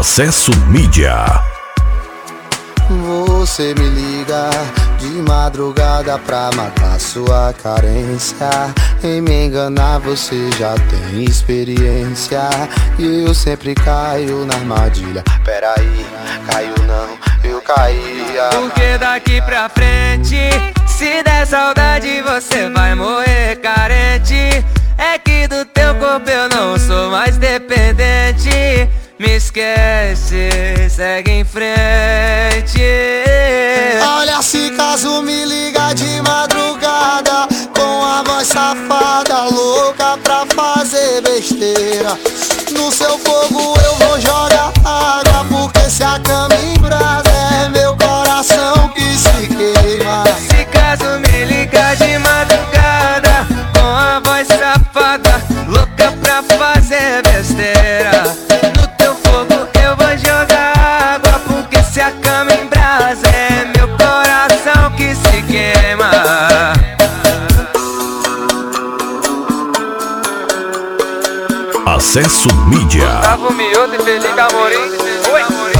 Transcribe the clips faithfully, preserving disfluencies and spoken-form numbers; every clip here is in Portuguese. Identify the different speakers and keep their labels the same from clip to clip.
Speaker 1: Acesso Mídia.
Speaker 2: Você me liga de madrugada pra matar sua carência. Em me enganar você já tem experiência, e eu sempre caio na armadilha. Peraí, caiu não, eu caía.
Speaker 3: Porque daqui pra frente, se der saudade você vai morrer carente. É que do teu corpo eu não sou mais dependente. Me esquece, segue em frente.
Speaker 2: Olha, se caso me liga de madrugada com a voz safada, louca pra fazer besteira. No seu fogo eu vou jogar água, porque se a cama em brasa é meu coração que se queima.
Speaker 3: Se caso me liga de madrugada com a voz safada, louca pra fazer besteira. No teu fogo eu vou jogar água, porque se a cama em brasa é meu coração que se queima.
Speaker 1: Acesso Mídia.
Speaker 3: Gustavo Mioto e Felipe Amorim. Oi.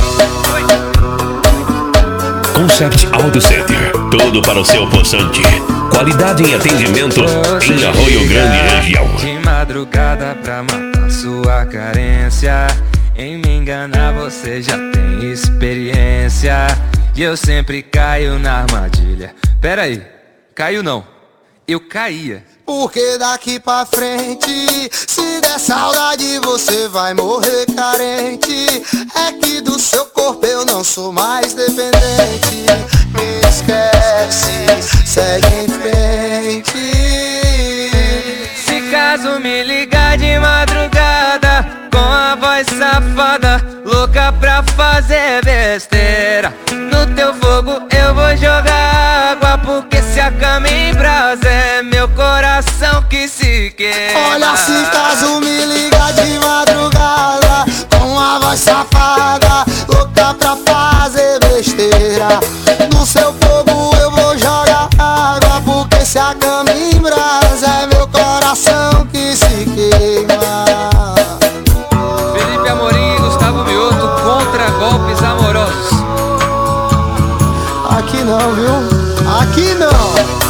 Speaker 4: Concept Auto Center, tudo para o seu poçante. Qualidade em atendimento em Arroio Grande região.
Speaker 3: De madrugada pra matar sua carência. Em me enganar você já tem experiência, e eu sempre caio na armadilha. Pera aí, caiu não, eu caía.
Speaker 2: Porque daqui pra frente, se der saudade você vai morrer carente. É que do seu corpo eu não sou mais dependente. Me esquece, segue em frente.
Speaker 3: Se caso me ligar de madrugada com a voz safada, louca pra fazer besteira, no teu fogo eu vou jogar água, porque se a cama em brasa é meu coração que se queima.
Speaker 2: Olha, se caso me liga de madrugada com a voz safada, louca pra fazer besteira, no seu fogo eu vou jogar água, porque se a cama em brasa é meu coração que se queima.
Speaker 3: Felipe Amorim e Gustavo Mioto contra golpes amorosos.
Speaker 2: Aqui não, viu? Aqui não.